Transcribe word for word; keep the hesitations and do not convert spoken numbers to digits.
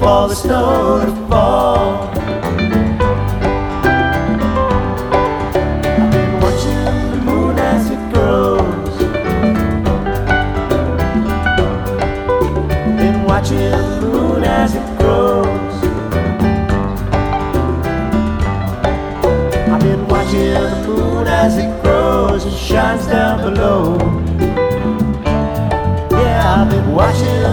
for the snow to fall. I've been watching the moon as it grows, been watching the moon as it grows. I've been watching the moon as it grows and shines down below. Yeah, I've been watching